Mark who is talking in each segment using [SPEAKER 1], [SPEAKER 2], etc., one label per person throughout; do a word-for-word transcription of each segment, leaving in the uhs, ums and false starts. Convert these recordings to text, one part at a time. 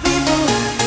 [SPEAKER 1] people.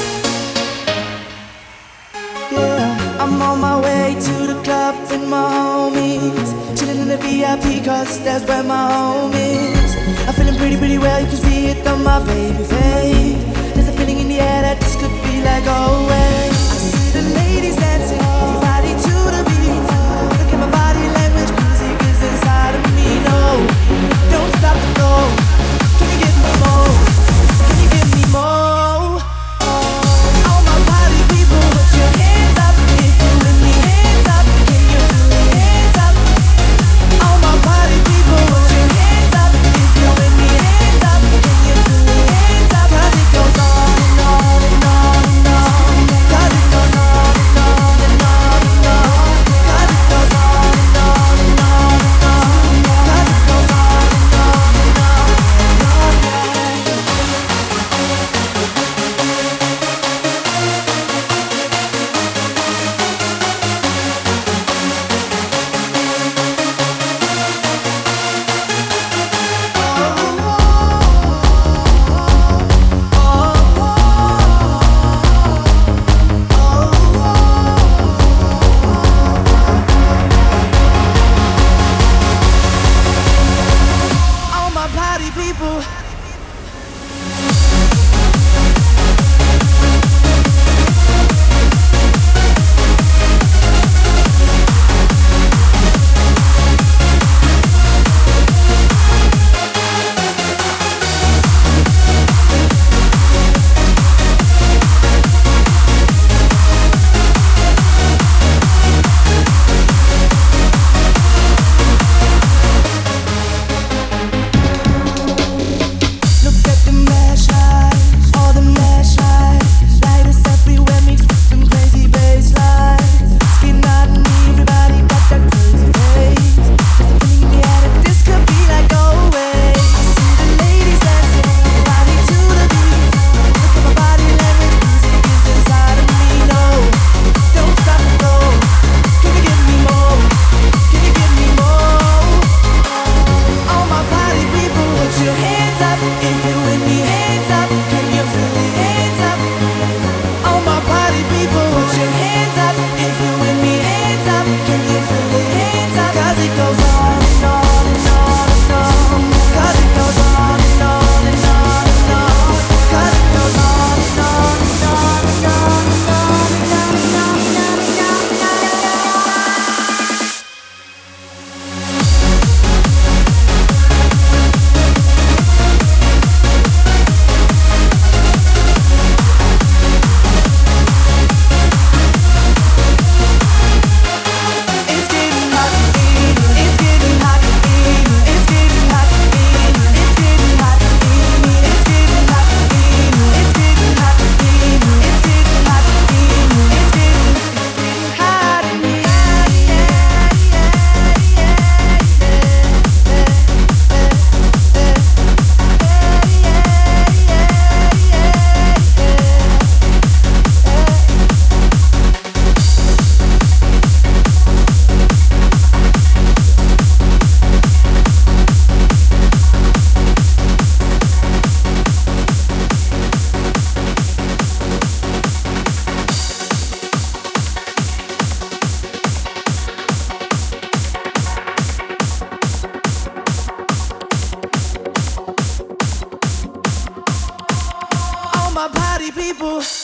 [SPEAKER 1] Yeah, I'm on my way to the club with my homies, chilling in the V I P cause that's where my home is. I'm feeling pretty, pretty well, you can see it on my baby face. There's a feeling in the air that this could be like always. I see the ladies dancing, body to the beat. Look at my body language, music is inside of me. No, don't stop the flow. Can you give me more? Can you give me more? All my party people, put your hands up if you with me. Hands up, can you feel it? Hands up. All my party people, put your hands up if you with me. Hands up, can you feel it? Hands up. 'Cause it goes on and on and on and on. 'Cause it goes on and on and on and on. 'Cause it goes on and on and on and on. 'Cause it goes on and on and on and on. All my party people. Look at the mesh lights, all the mesh lights. Light us everywhere, mixed with some crazy bass lines. Skin out and everybody got that crazy face. There's a feeling in the air that this could be like always. I see the ladies dancing, body to the beat. Look at my body language, music is inside of me. No, don't stop the flow. Can you give me more? Can you give me more? All my party people, put your hands up if you with me. Hands up, can you feel it? Hands up. All my party people, put your hands up if you with me. Hands up, can you feel it? Hands up. 'Cause it goes on and on and on and on. 'Cause it goes on and on and on and on. 'Cause it goes on and on and on and on and on and on and on and on and on and on and on. It's getting hot in, it's getting hot in, it's getting hot in, it's getting hot in, it's getting hot in, it's getting hot in, it's getting hot in, it's getting hot in all my party people.